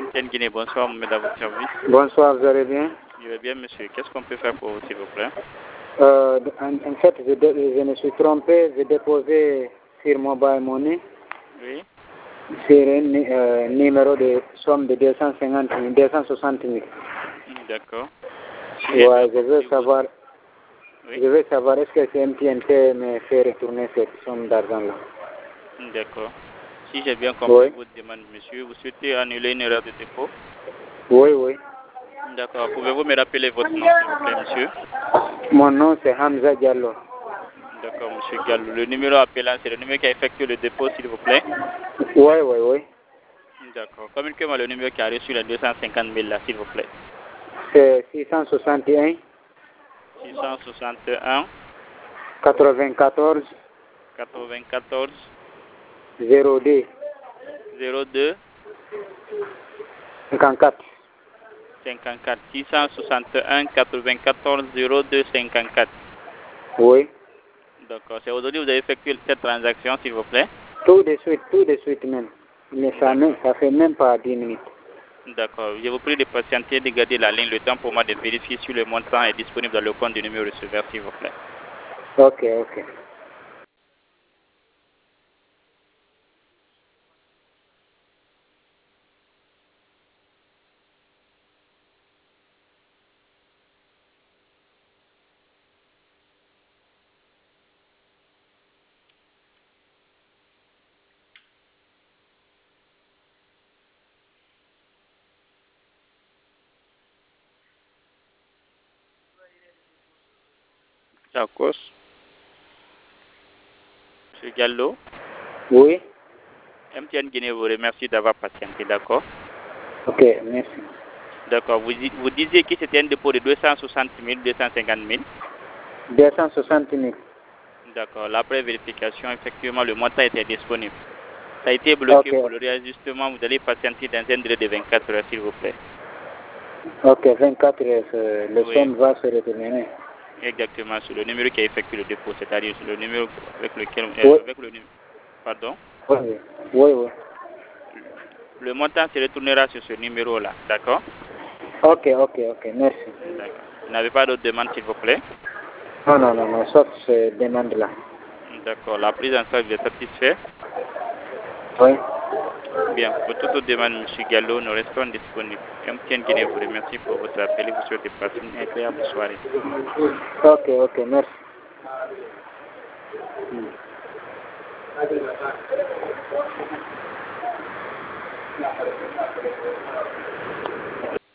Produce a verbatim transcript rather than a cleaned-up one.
M T N Guinée, bonsoir, Mohamed à votre service. Bonsoir, vous allez bien? Je vais bien, monsieur. Qu'est-ce qu'on peut faire pour vous, s'il vous plaît? euh, en, en fait, je, je me suis trompé. J'ai déposé sur Mobile Money Oui. sur un euh, numéro de somme de deux cent cinquante mille, deux cent soixante mille. D'accord. Si Ouais, je veux savoir, oui. je veux savoir est-ce que C M T N T me fait retourner cette somme d'argent-là. D'accord. Si j'ai bien compris Oui. votre demande, monsieur, vous souhaitez annuler une erreur de dépôt? Oui, oui. D'accord. Pouvez-vous me rappeler votre nom, s'il vous plaît, monsieur? Mon nom, c'est Hamza Diallo. D'accord, monsieur Gallo. Le numéro appelant, c'est le numéro qui a effectué le dépôt, s'il vous plaît? Oui, oui, oui. D'accord. Communiquez-moi le numéro qui a reçu les deux cent cinquante mille, là, s'il vous plaît. C'est six cent soixante et un. six cent soixante et un. quatre-vingt-quatorze. quatre-vingt-quatorze. zéro deux. zéro deux. cinquante-quatre. cinquante-quatre. six cent soixante et un. quatre-vingt-quatorze. zéro deux. cinquante-quatre. Oui. D'accord. C'est aujourd'hui que vous avez effectué cette transaction, s'il vous plaît? Tout de suite, tout de suite même. Mais ça ne ça fait même pas dix minutes. D'accord. Je vous prie de patienter, de garder la ligne le temps pour moi de vérifier si le montant est disponible dans le compte du numéro receveur, s'il vous plaît. Ok, ok. D'accord. Monsieur Gallo. Oui. M T N Guinée vous remercie d'avoir patienté, d'accord? Ok, merci. D'accord. Vous, vous disiez que c'était un dépôt de deux cent soixante mille, deux cent cinquante mille? deux cent soixante mille. D'accord. Après vérification, effectivement, le montant était disponible. Ça a été bloqué okay. pour le réajustement. Vous allez patienter dans un délai de vingt-quatre heures, s'il vous plaît. Ok, vingt-quatre heures, euh, le Oui. somme va se retourner. Exactement, sur le numéro qui a effectué le dépôt, c'est-à-dire sur le numéro avec lequel... Oui. Euh, avec le numéro. Pardon? Oui, oui, oui. Le montant se retournera sur ce numéro-là, d'accord? Ok, ok, ok, merci. D'accord. Vous n'avez pas d'autres demandes, s'il vous plaît? Non, non, non, non, sauf cette demande-là. D'accord. La prise en charge est satisfaite? Oui. Bien. Pour toute autre demande, M. Gallo, nous restons disponibles. M T N Guinée vous remercie pour votre appel et vous souhaite passer une agréable soirée. Ok, ok, merci. Hmm.